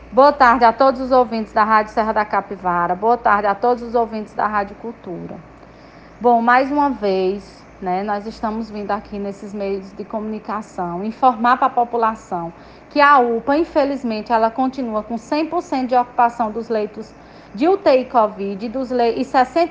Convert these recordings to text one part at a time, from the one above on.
Boa tarde a todos os ouvintes da Rádio Serra da Capivara. Boa tarde a todos os ouvintes da Rádio Cultura. Bom, mais uma vez, nós estamos vindo aqui nesses meios de comunicação informar para a população que a UPA, infelizmente, ela continua com 100% de ocupação dos leitos de UTI Covid e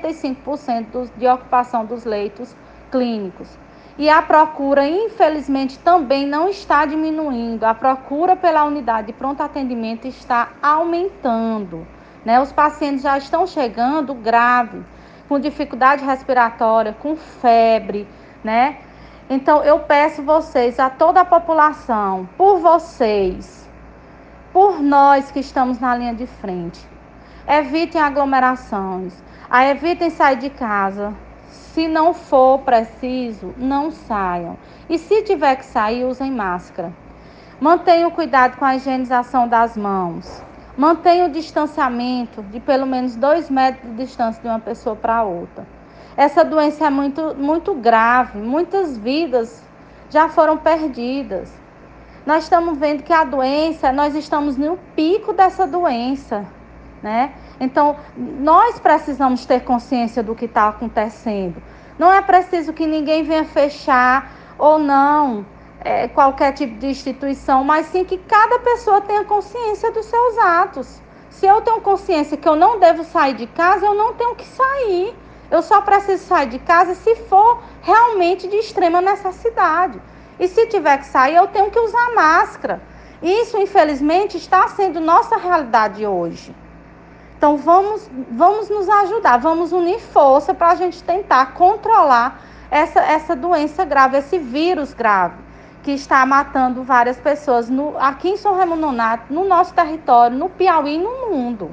65% de ocupação dos leitos clínicos. E a procura, infelizmente, também não está diminuindo. A procura pela unidade de pronto atendimento está aumentando. Os pacientes já estão chegando grave, com dificuldade respiratória, com febre, Então, eu peço vocês, a toda a população, por vocês, por nós que estamos na linha de frente, evitem aglomerações, evitem sair de casa. Se não for preciso, não saiam. E se tiver que sair, usem máscara. Mantenham cuidado com a higienização das mãos. Mantenha o distanciamento de pelo menos 2 metros de distância de uma pessoa para outra. Essa doença é muito grave. Muitas vidas já foram perdidas. Nós estamos vendo que a doença, nós estamos no pico dessa doença, Então, nós precisamos ter consciência do que está acontecendo. Não é preciso que ninguém venha fechar ou não qualquer tipo de instituição, mas sim que cada pessoa tenha consciência dos seus atos. Se eu tenho consciência que eu não devo sair de casa, eu não tenho que sair. Eu só preciso sair de casa se for realmente de extrema necessidade. E se tiver que sair, eu tenho que usar máscara. Isso, infelizmente, está sendo nossa realidade hoje. Então, vamos nos ajudar, vamos unir força para a gente tentar controlar essa doença grave, esse vírus grave, que está matando várias pessoas aqui em São Raimundo Nonato, no nosso território, no Piauí e no mundo.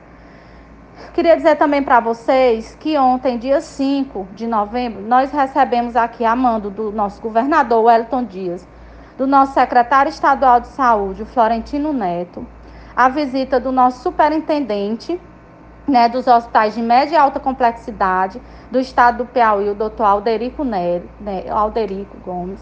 Queria dizer também para vocês que ontem, dia 5 de novembro, nós recebemos aqui a mando do nosso governador, Wellington Dias, do nosso secretário estadual de saúde, o Florentino Neto, a visita do nosso superintendente, dos hospitais de média e alta complexidade do estado do Piauí, o doutor Alderico Gomes.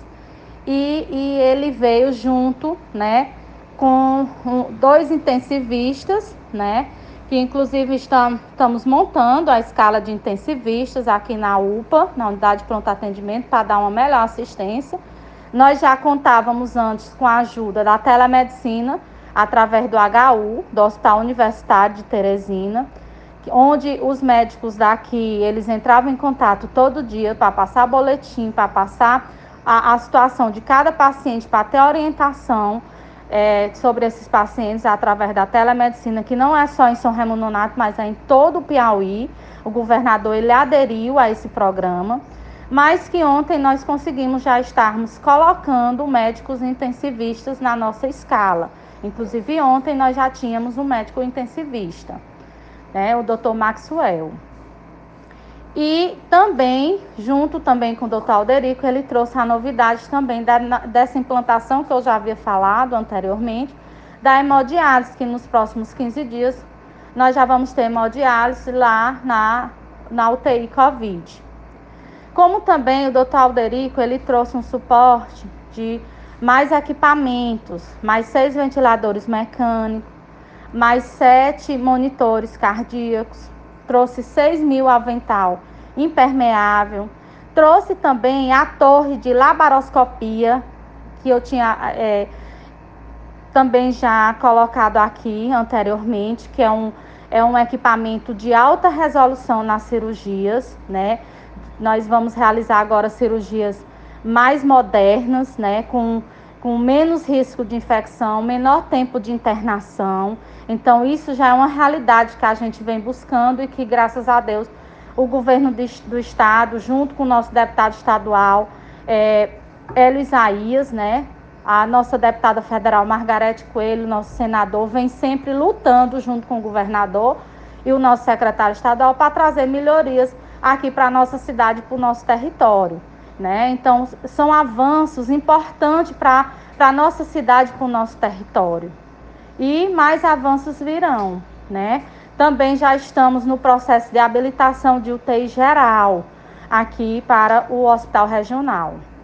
E ele veio junto, com 2 intensivistas, que inclusive estamos montando a escala de intensivistas aqui na UPA, na Unidade de Pronto Atendimento, para dar uma melhor assistência. Nós já contávamos antes com a ajuda da telemedicina, através do HU, do Hospital Universitário de Teresina, onde os médicos daqui, eles entravam em contato todo dia para passar boletim, para passar a situação de cada paciente, para ter orientação sobre esses pacientes através da telemedicina, que não é só em São Raimundo Nonato, mas é em todo o Piauí. O governador, ele aderiu a esse programa, mas que ontem nós conseguimos já estarmos colocando médicos intensivistas na nossa escala. Inclusive, ontem nós já tínhamos um médico intensivista, o Dr. Maxwell. E também, junto também com o Dr. Alderico, ele trouxe a novidade também dessa implantação que eu já havia falado anteriormente, da hemodiálise, que nos próximos 15 dias nós já vamos ter hemodiálise lá na UTI Covid. Como também o Dr. Alderico, ele trouxe um suporte de mais equipamentos, mais 6 ventiladores mecânicos, mais 7 monitores cardíacos, trouxe 6.000 avental impermeável, trouxe também a torre de laparoscopia, que eu tinha também já colocado aqui anteriormente, que é um equipamento de alta resolução nas cirurgias, Nós vamos realizar agora cirurgias mais modernas, com menos risco de infecção, menor tempo de internação. Então, isso já é uma realidade que a gente vem buscando e que, graças a Deus, o governo do estado, junto com o nosso deputado estadual, Hélio Isaías, a nossa deputada federal, Margarete Coelho, nosso senador, vem sempre lutando junto com o governador e o nosso secretário estadual para trazer melhorias aqui para a nossa cidade, para o nosso território. Então, são avanços importantes para a nossa cidade, para o nosso território. E mais avanços virão, Também já estamos no processo de habilitação de UTI geral aqui para o Hospital Regional.